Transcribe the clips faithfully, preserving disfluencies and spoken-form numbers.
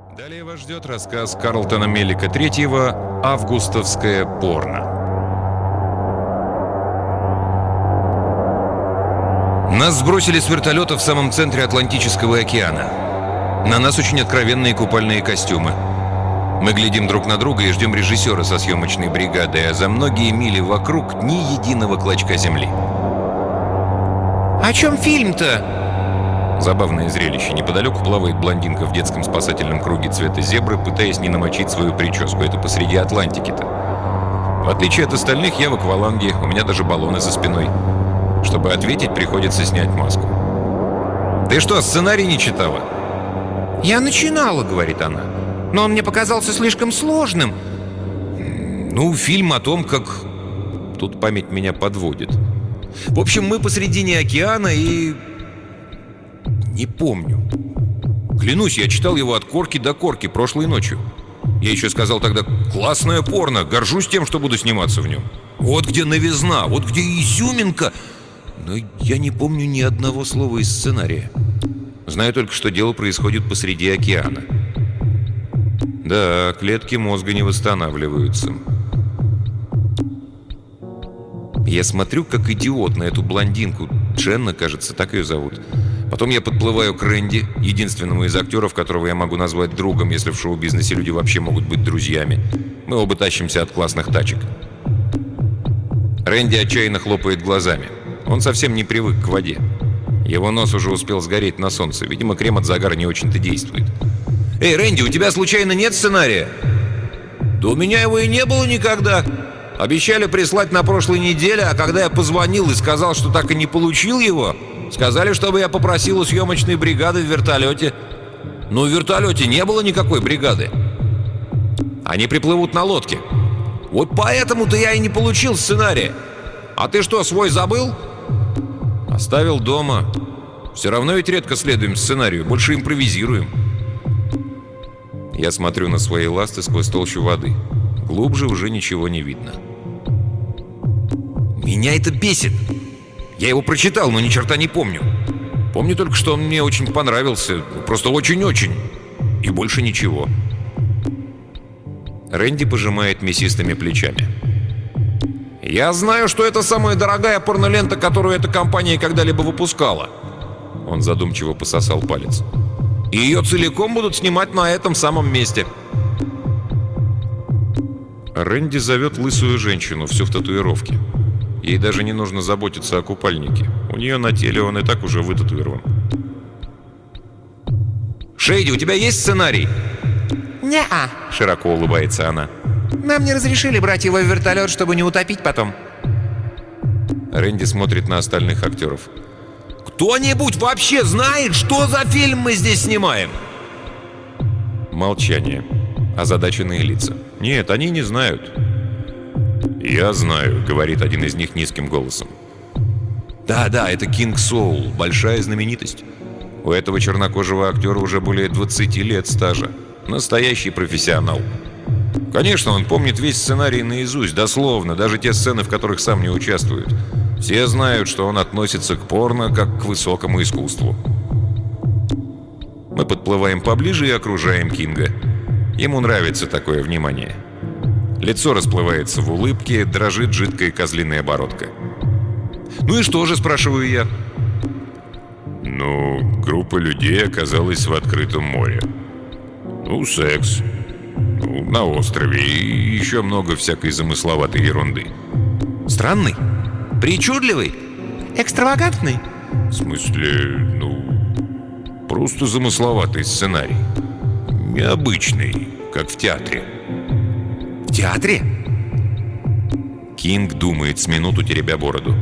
Далее вас ждет рассказ Карлтона Мелика третьего «Августовское порно». Нас сбросили с вертолета в самом центре Атлантического океана. На нас очень откровенные купальные костюмы. Мы глядим друг на друга и ждем режиссера со съемочной бригадой, а за многие мили вокруг ни единого клочка земли. «О чем фильм-то?» Забавное зрелище. Неподалеку плавает блондинка в детском спасательном круге цвета зебры, пытаясь не намочить свою прическу. Это посреди Атлантики-то. В отличие от остальных, я в акваланге, у меня даже баллоны за спиной. Чтобы ответить, приходится снять маску. «Ты что, сценарий не читала?» «Я начинала», — говорит она. «Но он мне показался слишком сложным». «Ну, фильм о том, как...» Тут память меня подводит. В общем, мы посредине океана и... Не помню. Клянусь, я читал его от корки до корки прошлой ночью. Я еще сказал тогда: классное порно, горжусь тем, что буду сниматься в нем. Вот где новизна, вот где изюминка. Но я не помню ни одного слова из сценария. Знаю только, что дело происходит посреди океана. Да, клетки мозга не восстанавливаются. Я смотрю, как идиот, на эту блондинку. Дженна, кажется, так ее зовут. Потом я подплываю к Рэнди, единственному из актеров, которого я могу назвать другом, если в шоу-бизнесе люди вообще могут быть друзьями. Мы оба тащимся от классных тачек. Рэнди отчаянно хлопает глазами. Он совсем не привык к воде. Его нос уже успел сгореть на солнце. Видимо, крем от загара не очень-то действует. «Эй, Рэнди, у тебя случайно нет сценария?» «Да у меня его и не было никогда. Обещали прислать на прошлой неделе, а когда я позвонил и сказал, что так и не получил его, сказали, чтобы я попросил у съемочной бригады в вертолете. Но в вертолете не было никакой бригады. Они приплывут на лодке. Вот поэтому-то я и не получил сценария. А ты что, свой забыл?» «Оставил дома. Все равно ведь редко следуем сценарию, больше импровизируем». Я смотрю на свои ласты сквозь толщу воды. Глубже уже ничего не видно. Меня это бесит. Я его прочитал, но ни черта не помню. Помню только, что он мне очень понравился. Просто очень-очень. И больше ничего. Рэнди пожимает мясистыми плечами. «Я знаю, что это самая дорогая порнолента, которую эта компания когда-либо выпускала». Он задумчиво пососал палец. «И ее целиком будут снимать на этом самом месте». Рэнди зовет лысую женщину, всю в татуировке. Ей даже не нужно заботиться о купальнике. У нее на теле он и так уже вытатуирован. «Шейди, у тебя есть сценарий?» «Не-а», — широко улыбается она. «Нам не разрешили брать его в вертолет, чтобы не утопить потом». Рэнди смотрит на остальных актеров. «Кто-нибудь вообще знает, что за фильм мы здесь снимаем?» Молчание. Озадаченные лица. «Нет, они не знают». «Я знаю», — говорит один из них низким голосом. «Да-да, это Кинг Соул, большая знаменитость. У этого чернокожего актера уже более двадцати лет стажа. Настоящий профессионал. Конечно, он помнит весь сценарий наизусть, дословно, даже те сцены, в которых сам не участвует. Все знают, что он относится к порно как к высокому искусству». Мы подплываем поближе и окружаем Кинга. Ему нравится такое внимание. Лицо расплывается в улыбке, дрожит жидкая козлиная бородка. «Ну и что же?» – спрашиваю я. «Ну, группа людей оказалась в открытом море. Ну, секс. Ну, на острове и еще много всякой замысловатой ерунды». «Странный? Причудливый? Экстравагантный?» «В смысле, ну, просто замысловатый сценарий. Необычный, как в театре». «В театре?» Кинг думает с минуту, теребя бороду.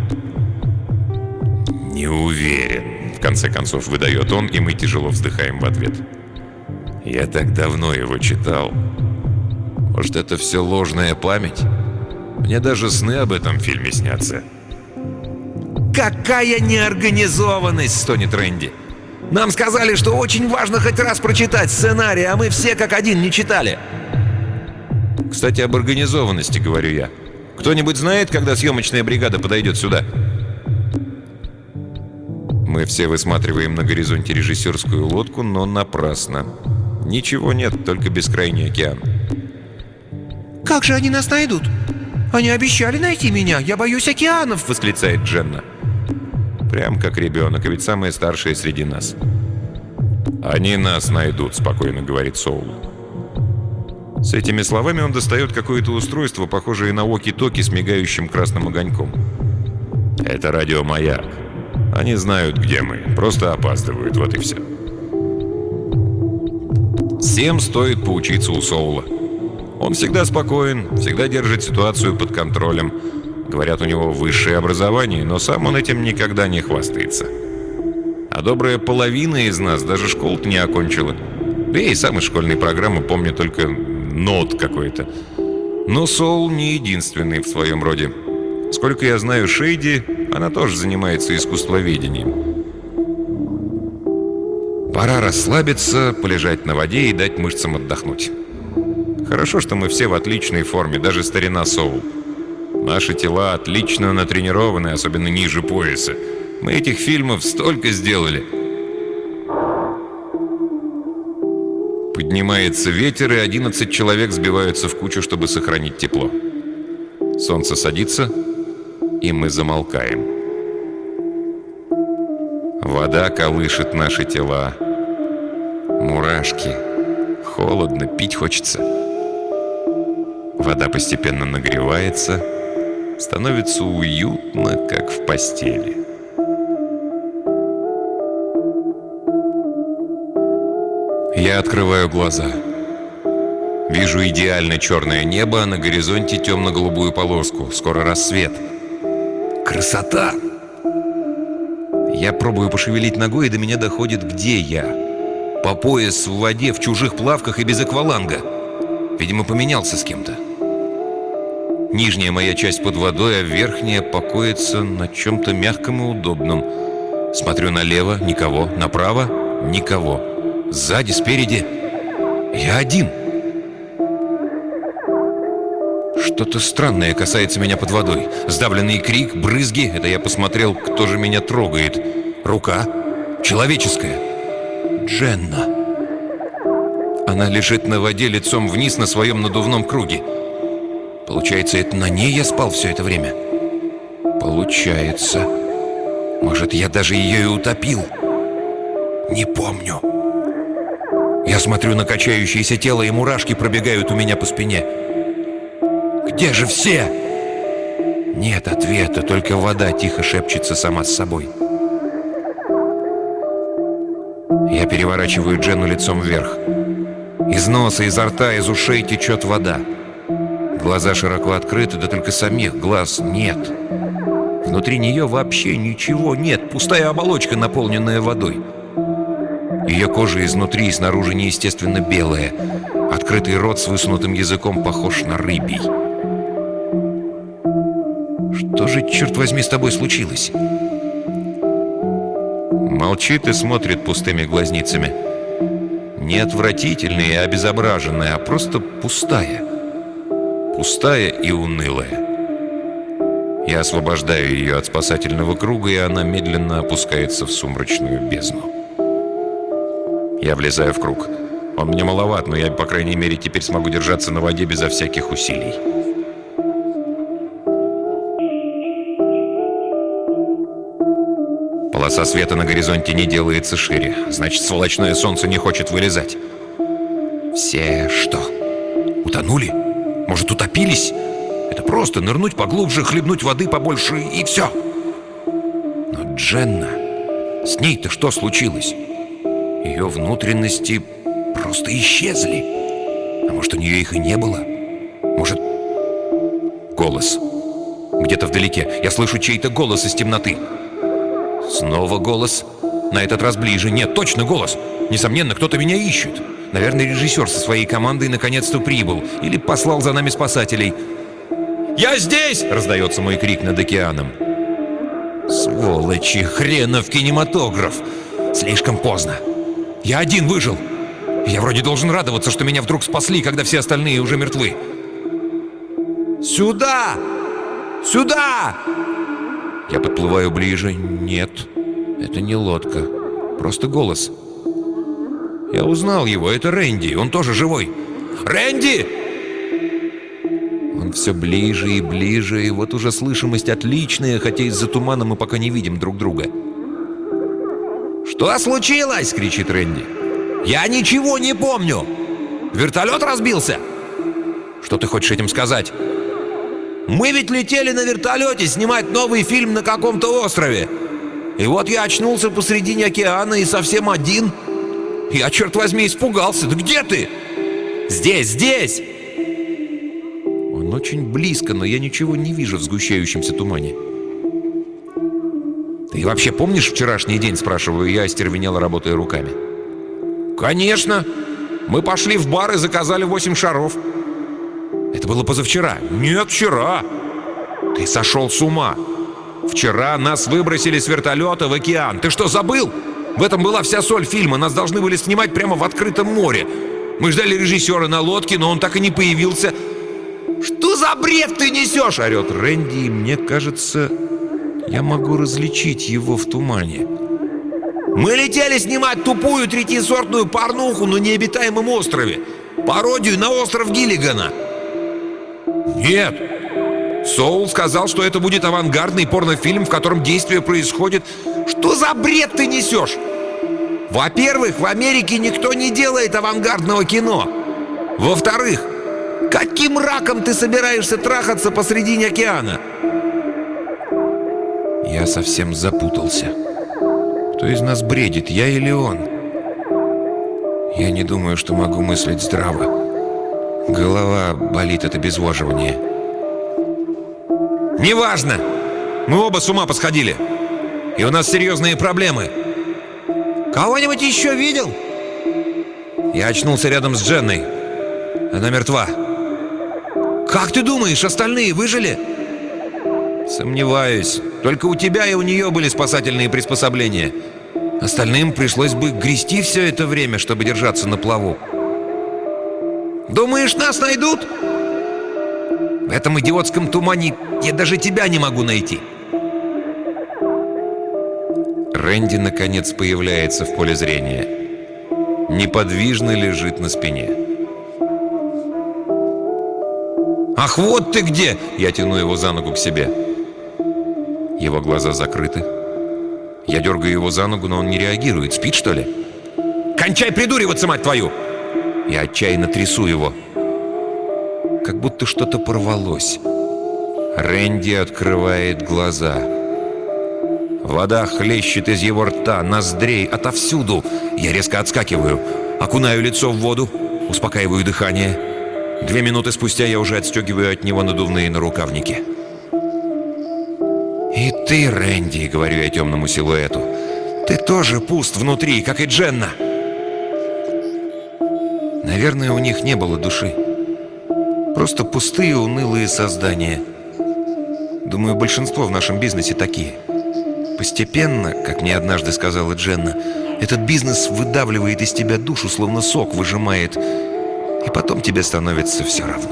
«Не уверен», — в конце концов выдает он, и мы тяжело вздыхаем в ответ. «Я так давно его читал. Может, это все ложная память? Мне даже сны об этом фильме снятся». «Какая неорганизованность!» — стонет Рэнди. «Нам сказали, что очень важно хоть раз прочитать сценарий, а мы все как один не читали». «Кстати, об организованности, — говорю я. Кто-нибудь знает, когда съемочная бригада подойдет сюда?» Мы все высматриваем на горизонте режиссерскую лодку, но напрасно. Ничего нет, только бескрайний океан. «Как же они нас найдут? Они обещали найти меня, я боюсь океанов!» — восклицает Дженна. Прям как ребенок, а ведь самые старшие среди нас. «Они нас найдут», — спокойно говорит Соул. С этими словами он достает какое-то устройство, похожее на воки-токи с мигающим красным огоньком. «Это радиомаяк. Они знают, где мы, просто опаздывают, вот и все». Всем стоит поучиться у Соула. Он всегда спокоен, всегда держит ситуацию под контролем. Говорят, у него высшее образование, но сам он этим никогда не хвастается. А добрая половина из нас даже школу-то не окончила. Да я и сам из школьной программы помню только нот какой-то. Но Соул не единственный в своем роде. Сколько я знаю Шейди, она тоже занимается искусствоведением. Пора расслабиться, полежать на воде и дать мышцам отдохнуть. Хорошо, что мы все в отличной форме, даже старина Соул. Наши тела отлично натренированы, особенно ниже пояса. Мы этих фильмов столько сделали. Поднимается ветер, и одиннадцать человек сбиваются в кучу, чтобы сохранить тепло. Солнце садится, и мы замолкаем. Вода колышет наши тела. Мурашки. Холодно, пить хочется. Вода постепенно нагревается, становится уютно, как в постели. Я открываю глаза. Вижу идеально черное небо, а на горизонте темно-голубую полоску. Скоро рассвет. Красота! Я пробую пошевелить ногой, и до меня доходит, где я. По пояс в воде, в чужих плавках и без акваланга. Видимо, поменялся с кем-то. Нижняя моя часть под водой, а верхняя покоится на чем-то мягком и удобном. Смотрю налево — никого, направо — никого. Сзади, спереди — я один. Что-то странное касается меня под водой. Сдавленный крик, брызги — это я посмотрел, кто же меня трогает. Рука. Человеческая. Дженна. Она лежит на воде лицом вниз на своем надувном круге. Получается, это на ней я спал все это время? Получается. Может, я даже ее и утопил? Не помню. Я смотрю на качающееся тело, и мурашки пробегают у меня по спине. Где же все? Нет ответа, только вода тихо шепчется сама с собой. Я переворачиваю Дженну лицом вверх. Из носа, изо рта, из ушей течет вода. Глаза широко открыты, да только самих глаз нет. Внутри нее вообще ничего нет, пустая оболочка, наполненная водой. Ее кожа изнутри и снаружи неестественно белая. Открытый рот с высунутым языком похож на рыбий. Что же, черт возьми, с тобой случилось? Молчит и смотрит пустыми глазницами. Не отвратительная и обезображенная, а просто пустая. Пустая и унылая. Я освобождаю ее от спасательного круга, и она медленно опускается в сумрачную бездну. Я влезаю в круг. Он мне маловат, но я, по крайней мере, теперь смогу держаться на воде безо всяких усилий. Полоса света на горизонте не делается шире. Значит, сволочное солнце не хочет вылезать. Все что? Утонули? Может, утопились? Это просто нырнуть поглубже, хлебнуть воды побольше и все. Но Дженна... С ней-то что случилось? Ее внутренности просто исчезли. А может, у нее их и не было? Может... Голос. Где-то вдалеке. Я слышу чей-то голос из темноты. Снова голос. На этот раз ближе. Нет, точно голос. Несомненно, кто-то меня ищет. Наверное, режиссер со своей командой наконец-то прибыл. Или послал за нами спасателей. «Я здесь!» — раздается мой крик над океаном. Сволочи, хренов кинематограф! Слишком поздно. Я один выжил. Я вроде должен радоваться, что меня вдруг спасли, когда все остальные уже мертвы. «Сюда! Сюда!» Я подплываю ближе. Нет, это не лодка. Просто голос. Я узнал его, это Рэнди, он тоже живой. Рэнди! Он все ближе и ближе, и вот уже слышимость отличная, хотя из-за тумана мы пока не видим друг друга. «Что случилось?» — кричит Рэнди. «Я ничего не помню! Вертолет разбился?» «Что ты хочешь этим сказать?» «Мы ведь летели на вертолете снимать новый фильм на каком-то острове. И вот я очнулся посредине океана и совсем один. Я, черт возьми, испугался. Да где ты?» «Здесь, здесь!» Он очень близко, но я ничего не вижу в сгущающемся тумане. «Ты вообще помнишь вчерашний день?» — спрашиваю я, остервенело работая руками. «Конечно! Мы пошли в бар и заказали восемь шаров». «Это было позавчера». «Нет, вчера». «Ты сошел с ума! Вчера нас выбросили с вертолета в океан. Ты что, забыл? В этом была вся соль фильма. Нас должны были снимать прямо в открытом море. Мы ждали режиссера на лодке, но он так и не появился». «Что за бред ты несешь?» — орет Рэнди, и мне кажется, я могу различить его в тумане. «Мы летели снимать тупую третьесортную порнуху на необитаемом острове. Пародию на остров Гиллигана». «Нет! Соул сказал, что это будет авангардный порнофильм, в котором действие происходит...» «Что за бред ты несешь? Во-первых, в Америке никто не делает авангардного кино. Во-вторых, каким раком ты собираешься трахаться посредине океана?» Я совсем запутался. Кто из нас бредит, я или он? Я не думаю, что могу мыслить здраво. Голова болит от обезвоживания. «Неважно! Мы оба с ума посходили. И у нас серьезные проблемы. Кого-нибудь еще видел?» Я очнулся рядом с Дженной. Она мертва. «Как ты думаешь, остальные выжили?» «Сомневаюсь. Только у тебя и у нее были спасательные приспособления. Остальным пришлось бы грести все это время, чтобы держаться на плаву». «Думаешь, нас найдут?» «В этом идиотском тумане я даже тебя не могу найти». Рэнди, наконец, появляется в поле зрения. Неподвижно лежит на спине. «Ах, вот ты где!» Я тяну его за ногу к себе. Его глаза закрыты. Я дергаю его за ногу, но он не реагирует. Спит, что ли? «Кончай придуриваться, мать твою!» Я отчаянно трясу его. Как будто что-то порвалось. Рэнди открывает глаза. Вода хлещет из его рта, ноздрей, отовсюду. Я резко отскакиваю, окунаю лицо в воду, успокаиваю дыхание. Две минуты спустя я уже отстегиваю от него надувные нарукавники. «И ты, Рэнди, — говорю я темному силуэту, — ты тоже пуст внутри, как и Дженна». Наверное, у них не было души. Просто пустые, унылые создания. Думаю, большинство в нашем бизнесе такие. Постепенно, как мне однажды сказала Дженна, этот бизнес выдавливает из тебя душу, словно сок выжимает, и потом тебе становится все равно.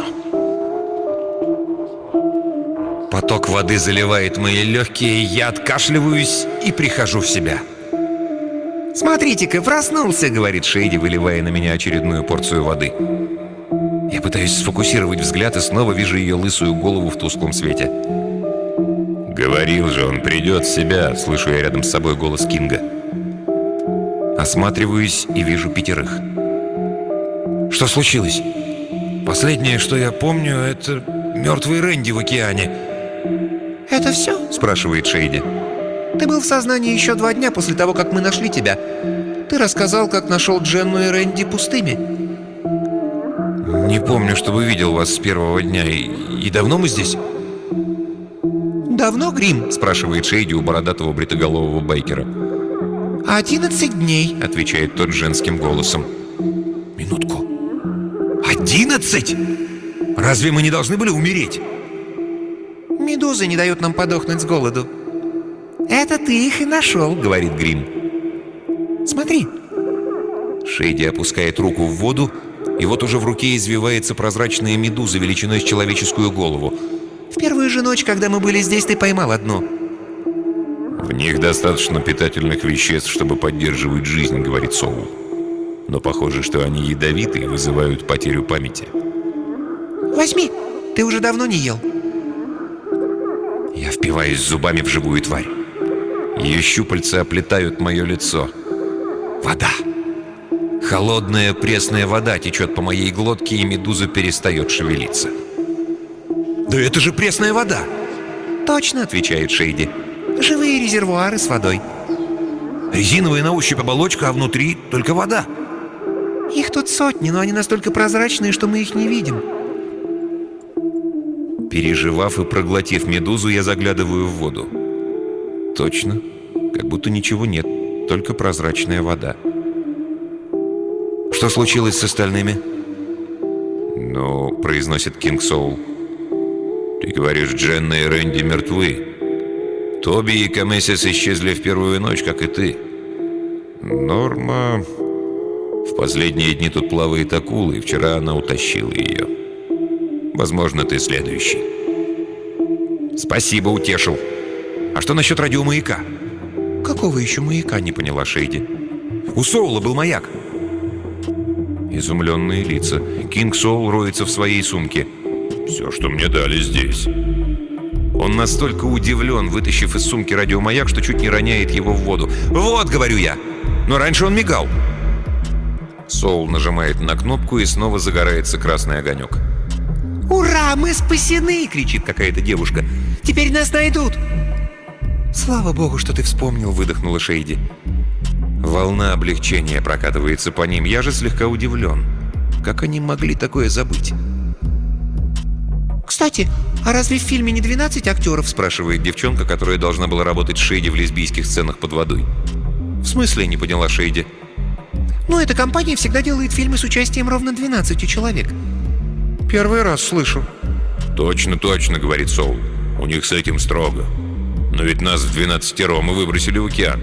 Поток воды заливает мои легкие, я откашливаюсь и прихожу в себя. «Смотрите-ка, проснулся!» — говорит Шейди, выливая на меня очередную порцию воды. Я пытаюсь сфокусировать взгляд и снова вижу ее лысую голову в тусклом свете. «Говорил же, он придет в себя!» — слышу я рядом с собой голос Кинга. Осматриваюсь и вижу пятерых. «Что случилось?» «Последнее, что я помню, это мертвый Рэнди в океане». «Это все?» — спрашивает Шейди. «Ты был в сознании еще два дня после того, как мы нашли тебя. Ты рассказал, как нашел Дженну и Рэнди пустыми». «Не помню, чтобы видел вас с первого дня. И, и давно мы здесь?» «Давно, Грим?» — спрашивает Шейди у бородатого бритоголового байкера. «Одиннадцать дней», — отвечает тот женским голосом. «Минутку. Одиннадцать? Разве мы не должны были умереть?» «Медузы не дают нам подохнуть с голоду». «Это ты их и нашел», — говорит Грим. «Смотри». Шейди опускает руку в воду, и вот уже в руке извивается прозрачная медуза величиной с человеческую голову. «В первую же ночь, когда мы были здесь, ты поймал одну». «В них достаточно питательных веществ, чтобы поддерживать жизнь», — говорит Соул. Но похоже, что они ядовиты и вызывают потерю памяти. Возьми, ты уже давно не ел. Я впиваюсь зубами в живую тварь. Ее щупальца оплетают мое лицо. Вода. Холодная пресная вода течет по моей глотке, и медуза перестает шевелиться. «Да это же пресная вода!» Точно, отвечает Шейди. Живые резервуары с водой. Резиновая на ощупь оболочка, а внутри только вода. Их тут сотни, но они настолько прозрачные, что мы их не видим. Переживав и проглотив медузу, я заглядываю в воду. Точно, как будто ничего нет, только прозрачная вода. Что случилось с остальными? Ну, произносит Кинг Соул. Ты говоришь, Дженна и Рэнди мертвы. Тоби и Камесис исчезли в первую ночь, как и ты. Норма... В последние дни тут плавает акула, и вчера она утащила ее. Возможно, ты следующий. Спасибо, утешил. А что насчет радиомаяка? Какого еще маяка, не поняла Шейди. У Соула был маяк. Изумленные лица. Кинг Соул роется в своей сумке. Все, что мне дали здесь. Он настолько удивлен, вытащив из сумки радиомаяк, что чуть не роняет его в воду. «Вот», — говорю я, — «но раньше он мигал». Соул нажимает на кнопку, и снова загорается красный огонек. «Ура, мы спасены!» — кричит какая-то девушка. «Теперь нас найдут!» «Слава богу, что ты вспомнил!» — выдохнула Шейди. Волна облегчения прокатывается по ним. Я же слегка удивлен. Как они могли такое забыть? «Кстати, а разве в фильме не двенадцать актеров?» — спрашивает девчонка, которая должна была работать с Шейди в лесбийских сценах под водой. «В смысле?» — не поняла Шейди. «Ну, эта компания всегда делает фильмы с участием ровно двенадцати человек». «Первый раз слышу». «Точно, точно», — говорит Соул. «У них с этим строго. Но ведь нас в двенадцатеро мы выбросили в океан».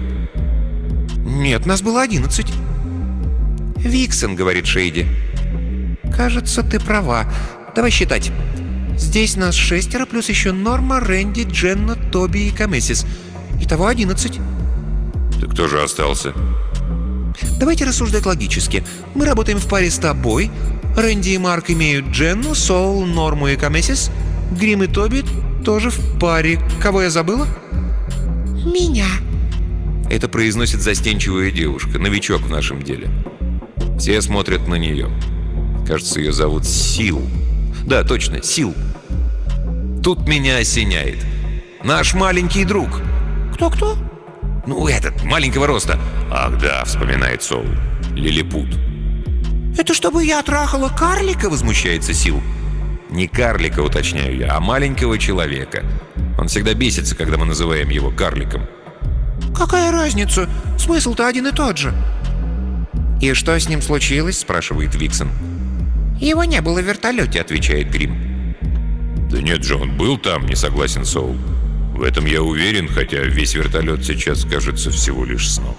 «Нет, нас было одиннадцать». «Виксон», — говорит Шейди. «Кажется, ты права. Давай считать. Здесь нас шестеро, плюс еще Норма, Рэнди, Дженна, Тоби и Камесис. Итого одиннадцать». «Ты кто же остался?» «Давайте рассуждать логически. Мы работаем в паре с тобой. Рэнди и Марк имеют Дженну, Соул, Норму и Камесис. Грим и Тоби тоже в паре. Кого я забыла?» «Меня». Это произносит застенчивая девушка, новичок в нашем деле. Все смотрят на нее. Кажется, ее зовут Сил. Да, точно, Сил. Тут меня осеняет. Наш маленький друг. «Кто-кто?» «Ну, этот, маленького роста». «Ах да», — вспоминает Соул. «Лилипут». «Это чтобы я трахала карлика?» — возмущается Сил. Не карлика, уточняю я, а маленького человека. Он всегда бесится, когда мы называем его карликом. «Какая разница? Смысл-то один и тот же». «И что с ним случилось?» — спрашивает Виксон. «Его не было в вертолете», — отвечает Грим. «Да нет же, он был там», — не согласен Соул. «В этом я уверен, хотя весь вертолет сейчас кажется всего лишь сном».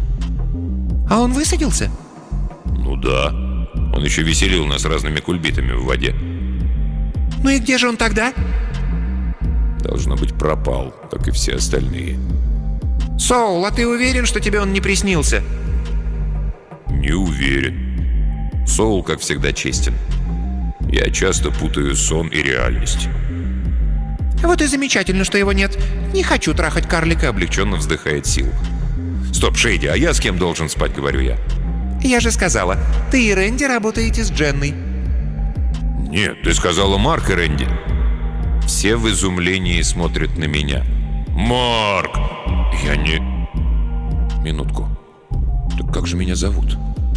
«А он высадился?» «Ну да. Он еще веселил нас разными кульбитами в воде». «Ну и где же он тогда?» «Должно быть, пропал, как и все остальные». «Соул, а ты уверен, что тебе он не приснился?» «Не уверен. Соул, как всегда, честен. Я часто путаю сон и реальность». «Вот и замечательно, что его нет. Не хочу трахать карлика», — облегченно вздыхает Сил. «Стоп, Шейди, а я с кем должен спать?» — говорю я. «Я же сказала, ты и Рэнди работаете с Дженной». «Нет, ты сказала Марк и Рэнди». Все в изумлении смотрят на меня. «Марк! Я не...» Минутку. Так как же меня зовут?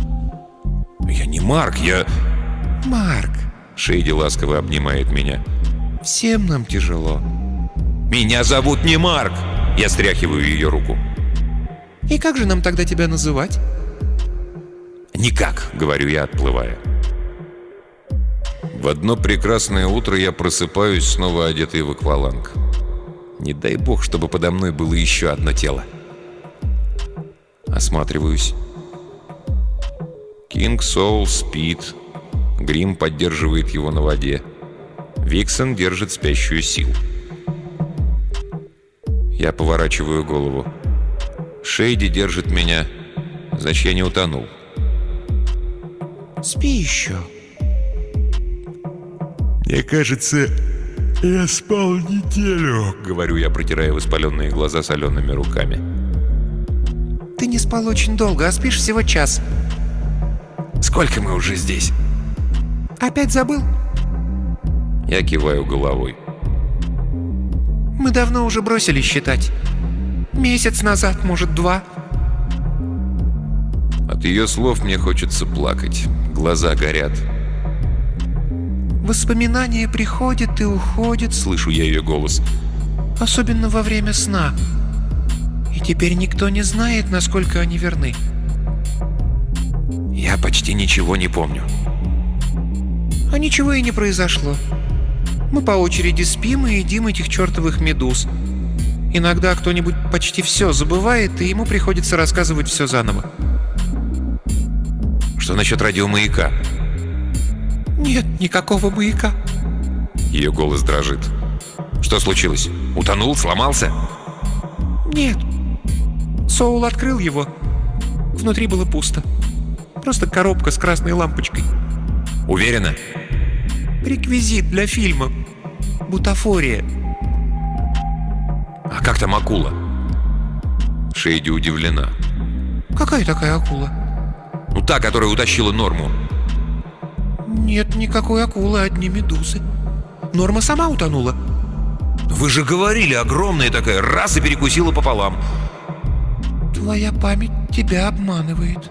Я не Марк, я... «Марк», — Шейди ласково обнимает меня. «Всем нам тяжело». «Меня зовут не Марк!» Я стряхиваю ее руку. «И как же нам тогда тебя называть?» «Никак», — говорю я, отплывая. В одно прекрасное утро я просыпаюсь, снова одетый в акваланг. Не дай бог, чтобы подо мной было еще одно тело. Осматриваюсь. Кинг Соул спит. Грим поддерживает его на воде. Виксон держит спящую Сил. Я поворачиваю голову. Шейди держит меня. Значит, я не утонул. Спи еще. Мне кажется, я спал неделю, говорю я, протирая воспаленные глаза солеными руками. Ты не спал очень долго, а спишь всего час. Сколько мы уже здесь? Опять забыл? Я киваю головой. Мы давно уже бросили считать. Месяц назад, может, два. От ее слов мне хочется плакать. Глаза горят. Воспоминания приходят и уходят, Слышу я ее голос. особенно во время сна. И теперь никто не знает, насколько они верны. Я почти ничего не помню. А ничего и не произошло. Мы по очереди спим и едим этих чертовых медуз. Иногда кто-нибудь почти все забывает, и ему приходится рассказывать все заново. Что насчет радиомаяка? Нет никакого маяка. Ее голос дрожит. Что случилось? Утонул? Сломался? Нет. Соул открыл его. Внутри было пусто. Просто коробка с красной лампочкой. Уверена? Реквизит для фильма. Бутафория. А как там акула? Шейди удивлена. Какая такая акула? Ну та, которая утащила Норму. Нет никакой акулы, одни медузы. Норма сама утонула. Вы же говорили, огромная такая, раз и перекусила пополам. Твоя память тебя обманывает.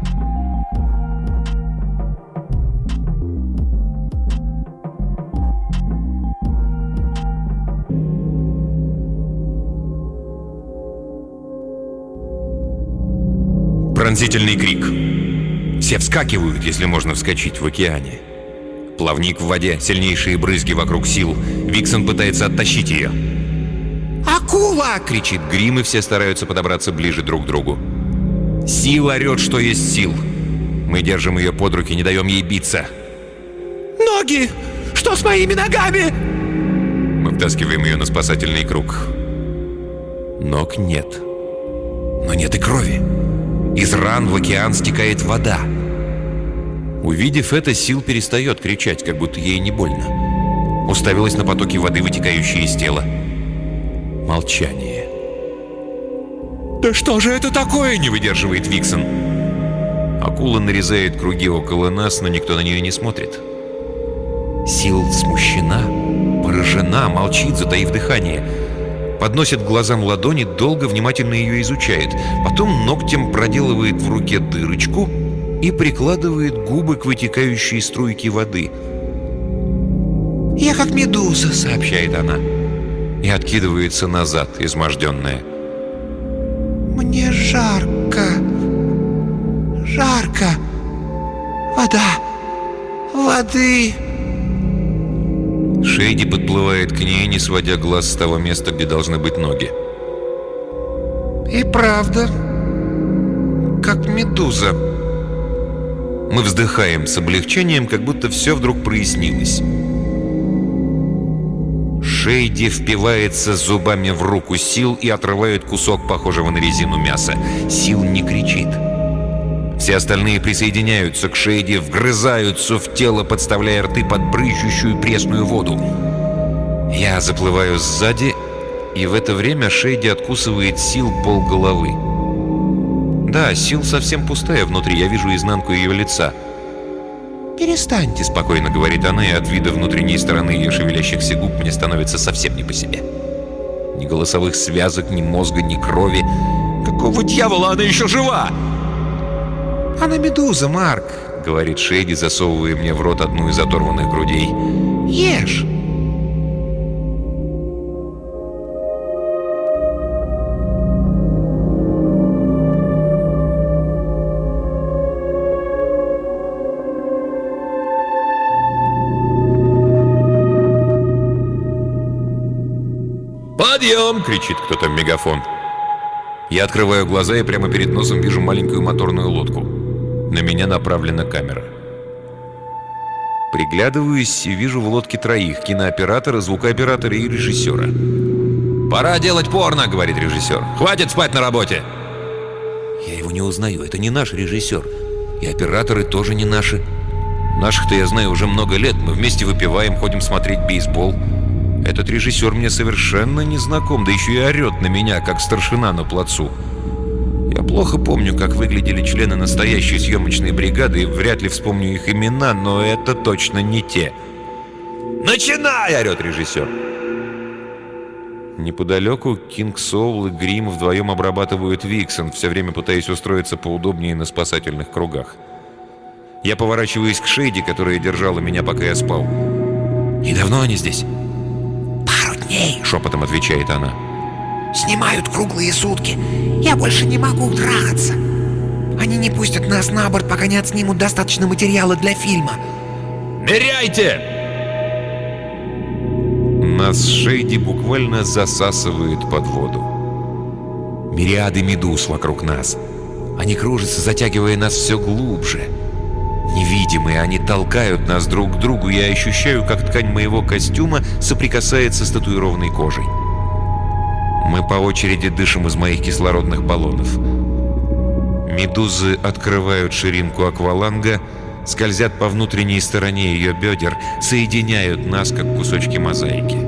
Пронзительный крик. Все вскакивают, если можно вскочить в океане. Плавник в воде, сильнейшие брызги вокруг Сил. Виксон пытается оттащить ее. «Акула!» — кричит Грим, и все стараются подобраться ближе друг к другу. Сил орет, что есть сил. Мы держим ее под руки, не даем ей биться. «Ноги! Что с моими ногами?» Мы втаскиваем ее на спасательный круг. Ног нет. Но нет и крови. Из ран в океан стекает вода. Увидев это, Сил перестает кричать, как будто ей не больно. Уставилась на потоки воды, вытекающие из тела. Молчание. «Да что же это такое?» — Не выдерживает Виксон. Акула нарезает круги около нас, но никто на нее не смотрит. Сил смущена, поражена, молчит, затаив дыхание. Подносит к глазам ладони, долго, внимательно ее изучает. Потом ногтем проделывает в руке дырочку и прикладывает губы к вытекающей струйке воды. «Я как медуза», — Сообщает она. И откидывается назад, изможденная. «Мне жарко. Жарко. Вода. Воды». Шейди подплывает к ней, не сводя глаз с того места, где должны быть ноги. «И правда, как медуза». Мы вздыхаем с облегчением, как будто все вдруг прояснилось. Шейди впивается зубами в руку Сил и отрывает кусок, похожего на резину мяса. Сил не кричит. Все остальные присоединяются к Шейди, вгрызаются в тело, подставляя рты под брызжущую пресную воду. Я заплываю сзади, и в это время Шейди откусывает Сил полголовы. Да, Сил совсем пустая внутри, я вижу изнанку ее лица. «Перестаньте», — Спокойно говорит она, и от вида внутренней стороны ее шевелящихся губ мне становится совсем не по себе. Ни голосовых связок, ни мозга, ни крови. Какого дьявола она еще жива? «Она медуза, Марк. — говорит Шейди, засовывая мне в рот одну из оторванных грудей. Ешь». «Подъем!» — кричит кто-то в мегафон. Я открываю глаза и прямо перед носом вижу маленькую моторную лодку. На меня направлена камера. Приглядываюсь и вижу в лодке троих: кинооператора, звукооператора и режиссера. «Пора делать порно!» — говорит режиссер. «Хватит спать на работе!» Я его не узнаю, это не наш режиссер. И операторы тоже не наши. Наших-то я знаю уже много лет. Мы вместе выпиваем, ходим смотреть бейсбол. Этот режиссер мне совершенно не знаком, да еще и орет на меня, как старшина на плацу. Я плохо помню, как выглядели члены настоящей съемочной бригады, и вряд ли вспомню их имена, но это точно не те. «Начинай!» — орет режиссер. Неподалеку Кинг Соул и Грим вдвоем обрабатывают Виксон, все время пытаясь устроиться поудобнее на спасательных кругах. Я поворачиваюсь к Шейди, которая держала меня, пока я спал. «И давно они здесь?» «Пару дней», — шепотом отвечает она. «Снимают круглые сутки. Я больше не могу трахаться. Они не пустят нас на борт, пока не отснимут достаточно материала для фильма». «Ныряйте!» Нас с Шейди буквально засасывает под воду. Мириады медуз вокруг нас. Они кружатся, затягивая нас все глубже. Невидимые, они толкают нас друг к другу. Я ощущаю, как ткань моего костюма соприкасается с татуированной кожей. Мы по очереди дышим из моих кислородных баллонов. Медузы открывают ширинку акваланга, скользят по внутренней стороне ее бедер, соединяют нас, как кусочки мозаики.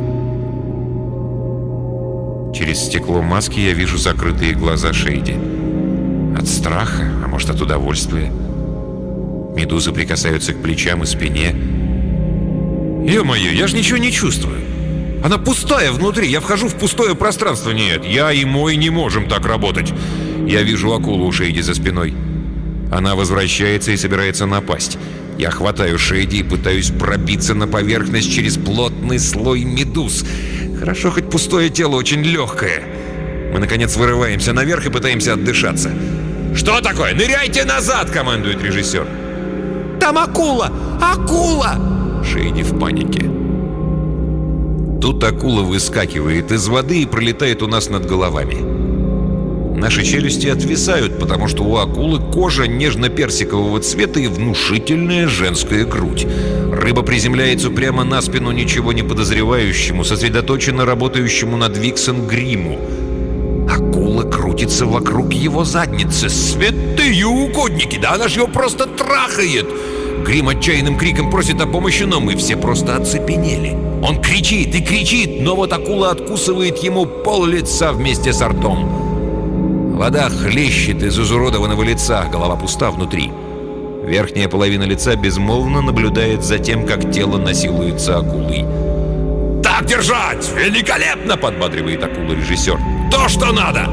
Через стекло маски я вижу закрытые глаза Шейди. От страха, а может, от удовольствия. Медузы прикасаются к плечам и спине. Ё-моё, я же ничего не чувствую. Она пустая внутри, я вхожу в пустое пространство. Нет, я и мой не можем так работать. Я вижу акулу у Шейди за спиной. Она возвращается и собирается напасть. Я хватаю Шейди и пытаюсь пробиться на поверхность через плотный слой медуз. Хорошо, хоть пустое тело очень легкое. Мы, наконец, вырываемся наверх и пытаемся отдышаться. «Что такое? Ныряйте назад!» — командует режиссер. «Там акула! Акула!» Шейди в панике. Тут акула выскакивает из воды и пролетает у нас над головами. Наши челюсти отвисают, потому что у акулы кожа нежно-персикового цвета и внушительная женская грудь. Рыба приземляется прямо на спину ничего не подозревающему, сосредоточенно работающему над Виксон Гриму. Акула крутится вокруг его задницы. Святые угодники! Да она же его просто трахает! Грим отчаянным криком просит о помощи, но мы все просто оцепенели. Он кричит и кричит, но вот акула откусывает ему пол лица вместе с ртом. Вода хлещет из изуродованного лица, голова пуста внутри. Верхняя половина лица безмолвно наблюдает за тем, как тело насилуется акулой. «Так держать! Великолепно!» — подбадривает акула режиссер. «То, что надо!»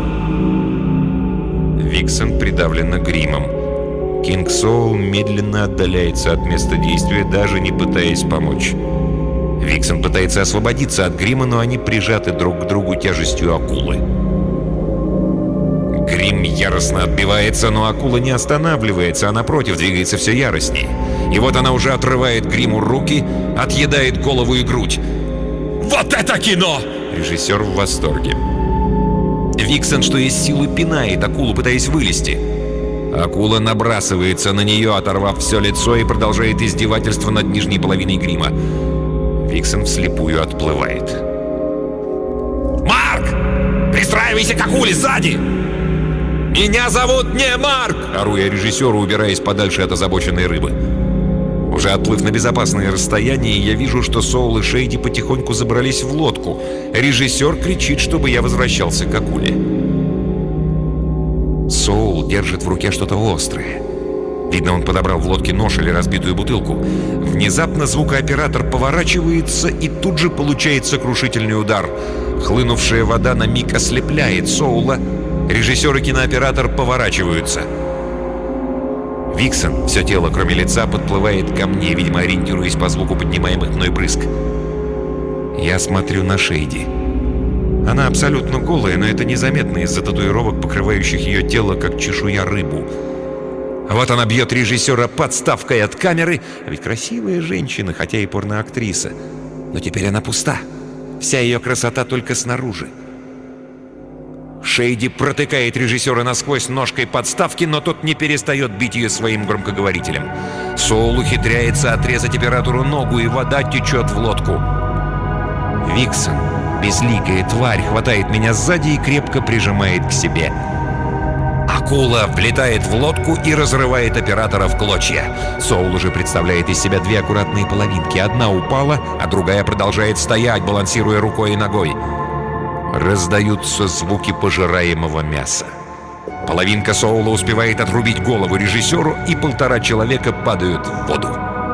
Виксон придавлена гримом. Кинг Соул медленно отдаляется от места действия, даже не пытаясь помочь. Виксон пытается освободиться от грима, но они прижаты друг к другу тяжестью акулы. Грим яростно отбивается, но акула не останавливается, а напротив двигается все яростнее. И вот она уже отрывает Гриму руки, отъедает голову и грудь. «Вот это кино!» Режиссер в восторге. Виксон, что из силы, пинает акулу, пытаясь вылезти. Акула набрасывается на нее, оторвав все лицо, и продолжает издевательство над нижней половиной грима. Виксон вслепую отплывает. «Марк! Пристраивайся к акуле сзади!» «Меня зовут не Марк!» — ору я режиссеру, убираясь подальше от озабоченной рыбы. Уже отплыв на безопасное расстояние, я вижу, что Соул и Шейди потихоньку забрались в лодку. Режиссер кричит, чтобы я возвращался к акуле. Соул держит в руке что-то острое. Видно, он подобрал в лодке нож или разбитую бутылку. Внезапно звукооператор поворачивается, и тут же получает сокрушительный удар. Хлынувшая вода на миг ослепляет Соула. Режиссер и кинооператор поворачиваются. Виксон, все тело, кроме лица, подплывает ко мне, видимо, ориентируясь по звуку поднимаемых мной брызг. Я смотрю на Шейди. Она абсолютно голая, но это незаметно из-за татуировок, покрывающих ее тело, как чешуя рыбу. Вот она бьет режиссера подставкой от камеры. А ведь красивая женщина, хотя и порноактриса. Но теперь она пуста. Вся ее красота только снаружи. Шейди протыкает режиссера насквозь ножкой подставки, но тот не перестает бить ее своим громкоговорителем. Соул ухитряется отрезать оператору ногу, и вода течет в лодку. Виксон, безликая тварь, хватает меня сзади и крепко прижимает к себе. Акула влетает в лодку и разрывает оператора в клочья. Соул уже представляет из себя две аккуратные половинки. Одна упала, а другая продолжает стоять, балансируя рукой и ногой. Раздаются звуки пожираемого мяса. Половинка Соула успевает отрубить голову режиссеру, и полтора человека падают в воду.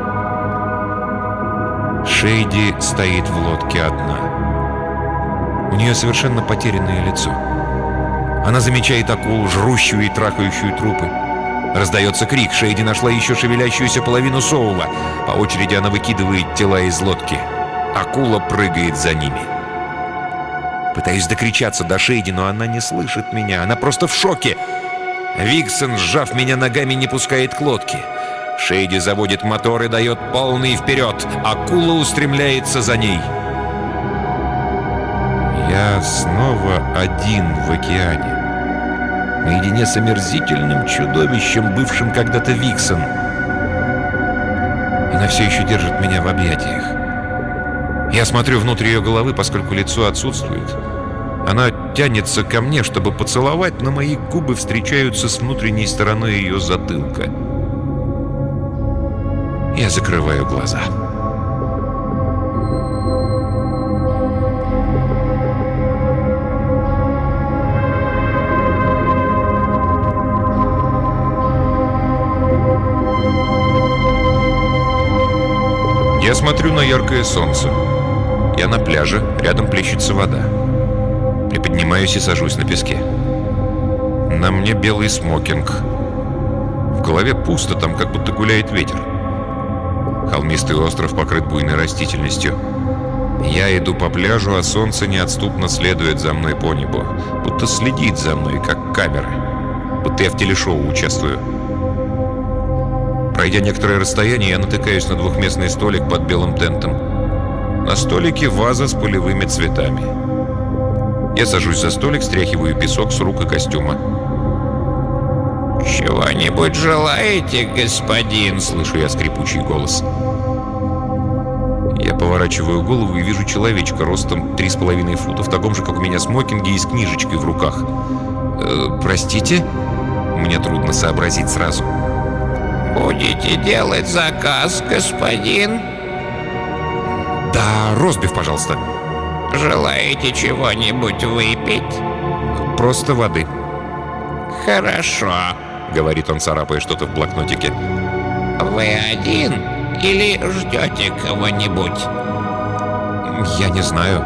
Шейди стоит в лодке одна. У нее совершенно потерянное лицо. Она замечает акулу, жрущую и трахающую трупы. Раздается крик. Шейди нашла еще шевелящуюся половину Соула. По очереди она выкидывает тела из лодки. Акула прыгает за ними. Пытаюсь докричаться до Шейди, но она не слышит меня. Она просто в шоке. Виксон, сжав меня ногами, не пускает к лодке. Шейди заводит мотор и дает полный вперед. Акула устремляется за ней. Я снова один в океане. Наедине с омерзительным чудовищем, бывшим когда-то Виксон. Она все еще держит меня в объятиях. Я смотрю внутрь ее головы, поскольку лицо отсутствует. Она тянется ко мне, чтобы поцеловать, но мои губы встречаются с внутренней стороной ее затылка. Я закрываю глаза. Я смотрю на яркое солнце. Я на пляже, рядом плещется вода. Приподнимаюсь и сажусь на песке. На мне белый смокинг. В голове пусто, там как будто гуляет ветер. Холмистый остров покрыт буйной растительностью. Я иду по пляжу, а солнце неотступно следует за мной по небу. Будто следит за мной, как камера. Будто я в телешоу участвую. Пройдя некоторое расстояние, я натыкаюсь на двухместный столик под белым тентом. На столике ваза с полевыми цветами. Я сажусь за столик, стряхиваю песок с рук и костюма. «Чего-нибудь желаете, господин?» — слышу я скрипучий голос. Я поворачиваю голову и вижу человечка ростом три с половиной фута, в таком же, как у меня, смокинге и с книжечкой в руках. «Э, простите?» Мне трудно сообразить сразу. «Будете делать заказ, господин?» «Да, ростбиф, пожалуйста». «Желаете чего-нибудь выпить?» «Просто воды». «Хорошо», — говорит он, царапая что-то в блокнотике. «Вы один или ждете кого-нибудь?» «Я не знаю».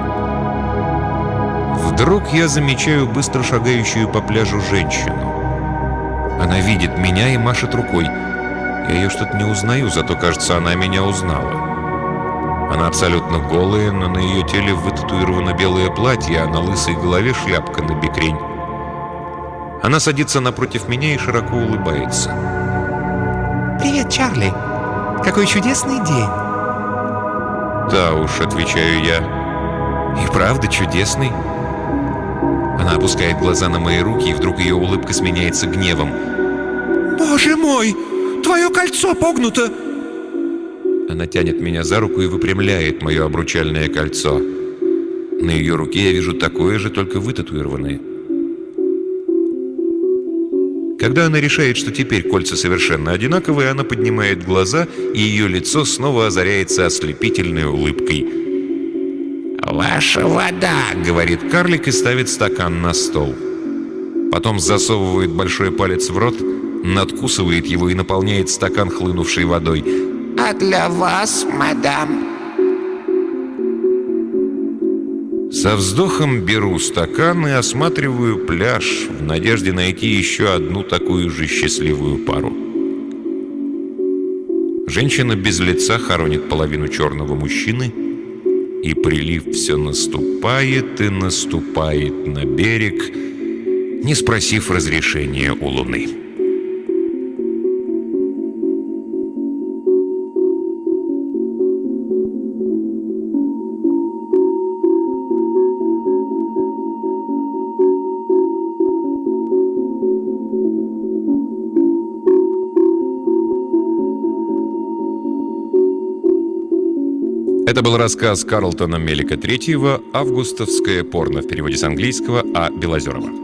Вдруг я замечаю быстро шагающую по пляжу женщину. Она видит меня и машет рукой. Я ее что-то не узнаю, зато, кажется, она меня узнала. Она абсолютно голая, но на ее теле вытатуировано белое платье, а на лысой голове шляпка на бекрень. Она садится напротив меня и широко улыбается. «Привет, Чарли! Какой чудесный день!» «Да уж», — отвечаю я. «И правда чудесный». Она опускает глаза на мои руки, и вдруг ее улыбка сменяется гневом. «Боже мой! Твое кольцо погнуто!» Она тянет меня за руку и выпрямляет мое обручальное кольцо. На ее руке я вижу такое же, только вытатуированное. Когда она решает, что теперь кольца совершенно одинаковые, она поднимает глаза, и ее лицо снова озаряется ослепительной улыбкой. «Ваша вода!» — говорит карлик и ставит стакан на стол. Потом засовывает большой палец в рот, надкусывает его и наполняет стакан хлынувшей водой. «А для вас, мадам?» Со вздохом беру стакан и осматриваю пляж в надежде найти еще одну такую же счастливую пару. Женщина без лица хоронит половину черного мужчины, и прилив все наступает и наступает на берег, не спросив разрешения у луны. Это был рассказ Карлтона Мелика третьего «Августовское порно» в переводе с английского А. Белозерова.